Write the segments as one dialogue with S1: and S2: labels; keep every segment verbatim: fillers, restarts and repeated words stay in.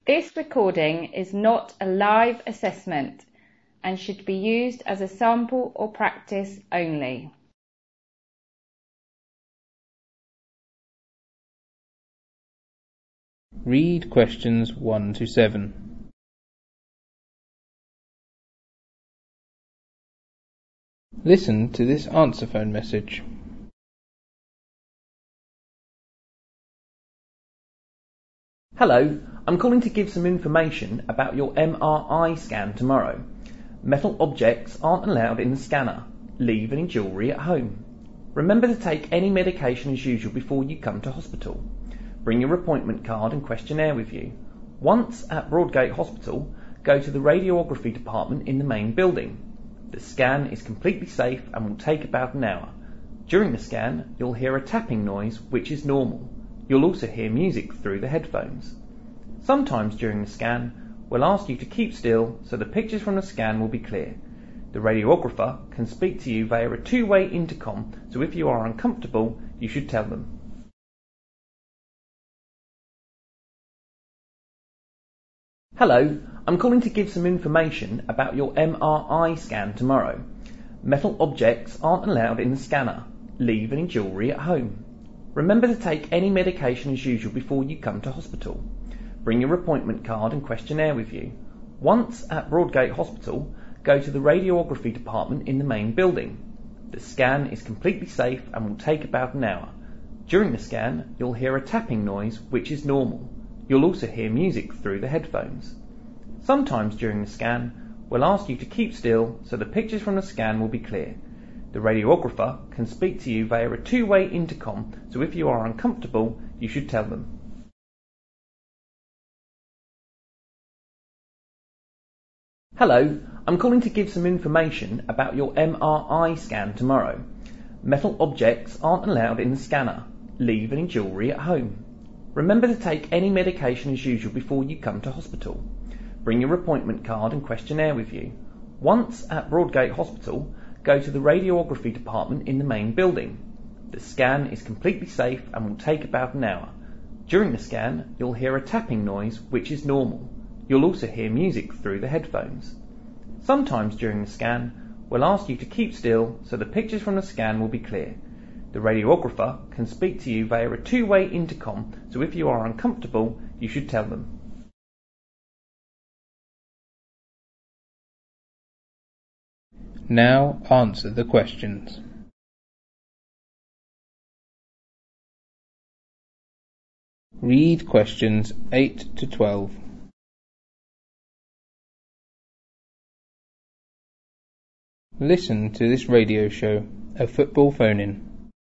S1: This recording is not a live assessment and should be used as a sample or practice only.
S2: Read questions one to seven. Listen to this answer phone message.
S3: Hello, I'm calling to give some information about your M R I scan tomorrow. Metal objects aren't allowed in the scanner. Leave any jewellery at home. Remember to take any medication as usual before you come to hospital. Bring your appointment card and questionnaire with you. Once at Broadgate Hospital, go to the radiography department in the main building. The scan is completely safe and will take about an hour. During the scan, you'll hear a tapping noise, which is normal. You'll also hear music through the headphones. Sometimes during the scan, we'll ask you to keep still so the pictures from the scan will be clear. The radiographer can speak to you via a two-way intercom, so if you are uncomfortable, you should tell them. Hello, I'm calling to give some information about your M R I scan tomorrow. Metal objects aren't allowed in the scanner. Leave any jewellery at home. Remember to take any medication as usual before you come to hospital. Bring your appointment card and questionnaire with you. Once at Broadgate Hospital, go to the radiography department in the main building. The scan is completely safe and will take about an hour. During the scan, you'll hear a tapping noise, which is normal. You'll also hear music through the headphones. Sometimes during the scan, we'll ask you to keep still so the pictures from the scan will be clear. The radiographer can speak to you via a two-way intercom, so if you are uncomfortable, you should tell them. Hello, I'm calling to give some information about your M R I scan tomorrow. Metal objects aren't allowed in the scanner. Leave any jewellery at home. Remember to take any medication as usual before you come to hospital. Bring your appointment card and questionnaire with you. Once at Broadgate Hospital, go to the radiography department in the main building. The scan is completely safe and will take about an hour. During the scan, you'll hear a tapping noise, which is normal. You'll also hear music through the headphones. Sometimes during the scan, we'll ask you to keep still so the pictures from the scan will be clear. The radiographer can speak to you via a two-way intercom, so if you are uncomfortable, you should tell them.
S2: Now answer the questions. Read questions eight to twelve. Listen to this radio show, a football phone-in.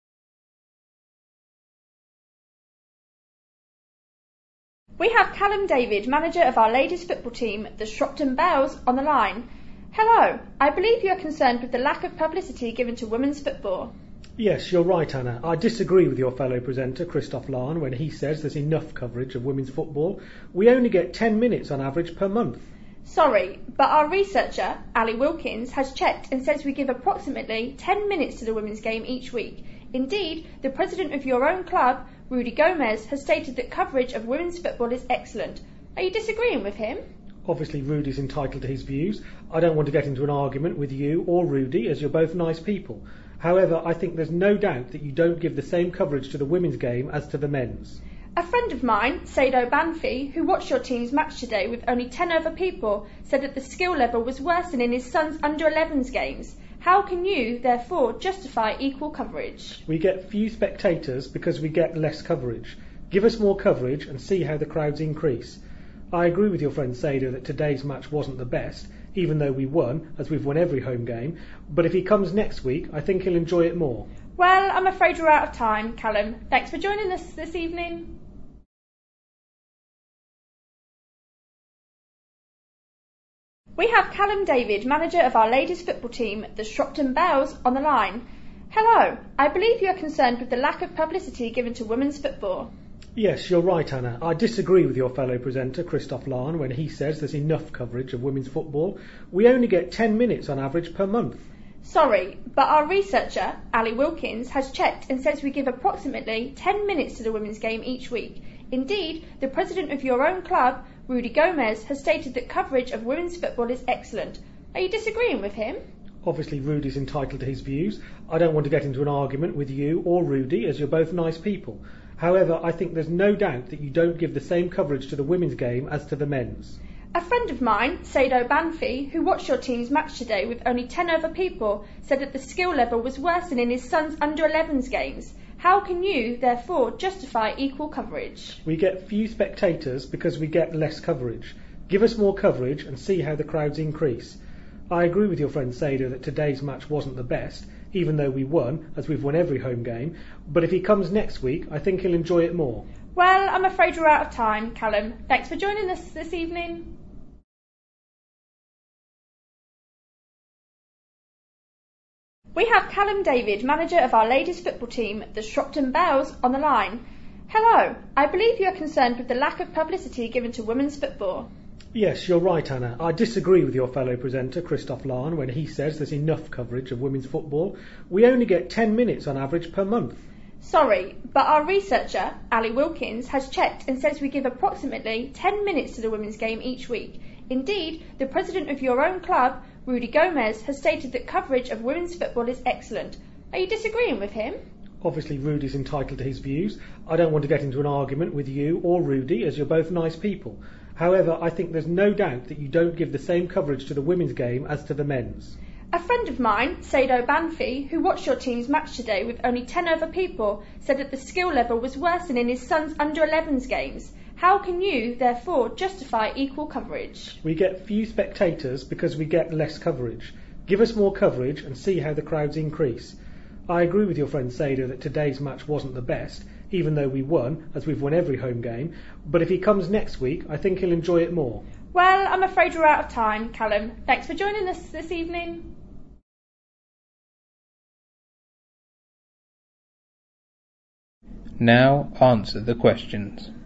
S4: We have Callum David, manager of our ladies football team, the Shropton Bells, on the line. Hello, I believe you are concerned with the lack of publicity given to women's football.
S5: Yes, you're right, Anna. I disagree with your fellow presenter, Christoph Lahn, when he says there's enough coverage of women's football. We only get ten minutes on average per month.
S4: Sorry, but our researcher, Ali Wilkins, has checked and says we give approximately ten minutes to the women's game each week. Indeed, the president of your own club, Rudy Gomez, has stated that coverage of women's football is excellent. Are you disagreeing with him?
S5: Obviously, Rudy's entitled to his views. I don't want to get into an argument with you or Rudy, as you're both nice people. However, I think there's no doubt that you don't give the same coverage to the women's game as to the men's.
S4: A friend of mine, Sado Banfi, who watched your team's match today with only ten other people, said that the skill level was worse than in his son's under elevens games. How can you, therefore, justify equal coverage?
S5: We get few spectators because we get less coverage. Give us more coverage and see how the crowds increase. I agree with your friend Sado that today's match wasn't the best, even though we won, as we've won every home game, but if he comes next week, I think he'll enjoy it more.
S4: Well, I'm afraid we're out of time, Callum. Thanks for joining us this evening. We have Callum David, manager of our ladies football team, the Shropton Bells, on the line. Hello, I believe you are concerned with the lack of publicity given to women's football.
S5: Yes, you're right, Anna. I disagree with your fellow presenter, Christoph Lahn, when he says there's enough coverage of women's football. We only get ten minutes on average per month.
S4: Sorry, but our researcher, Ali Wilkins, has checked and says we give approximately ten minutes to the women's game each week. Indeed, the president of your own club, Rudy Gomez, has stated that coverage of women's football is excellent. Are you disagreeing with him?
S5: Obviously, Rudy's entitled to his views. I don't want to get into an argument with you or Rudy, as you're both nice people. However, I think there's no doubt that you don't give the same coverage to the women's game as to the men's.
S4: A friend of mine, Sado Banfi, who watched your team's match today with only ten other people, said that the skill level was worse than in his son's under elevens games. How can you, therefore, justify equal coverage?
S5: We get few spectators because we get less coverage. Give us more coverage and see how the crowds increase. I agree with your friend Sado that today's match wasn't the best, even though we won, as we've won every home game, but if he comes next week, I think he'll enjoy it more.
S4: Well, I'm afraid we're out of time, Callum. Thanks for joining us this evening. We have Callum David, manager of our ladies football team, the Shropton Bells, on the line. Hello, I believe you are concerned with the lack of publicity given to women's football.
S5: Yes, you're right, Anna. I disagree with your fellow presenter, Christoph Lahn, when he says there's enough coverage of women's football. We only get ten minutes on average per month.
S4: Sorry, but our researcher, Ali Wilkins, has checked and says we give approximately ten minutes to the women's game each week. Indeed, the president of your own club, Rudy Gomez, has stated that coverage of women's football is excellent. Are you disagreeing with him?
S5: Obviously, Rudy's entitled to his views. I don't want to get into an argument with you or Rudy, as you're both nice people. However, I think there's no doubt that you don't give the same coverage to the women's game as to the men's.
S4: A friend of mine, Sado Banfi, who watched your team's match today with only ten other people, said that the skill level was worse than in his son's under elevens games. How can you, therefore, justify equal coverage?
S5: We get few spectators because we get less coverage. Give us more coverage and see how the crowds increase. I agree with your friend Sado that today's match wasn't the best, even though we won, as we've won every home game, but if he comes next week, I think he'll enjoy it more.
S4: Well, I'm afraid we're out of time, Callum. Thanks for joining us this evening.
S2: Now answer the questions.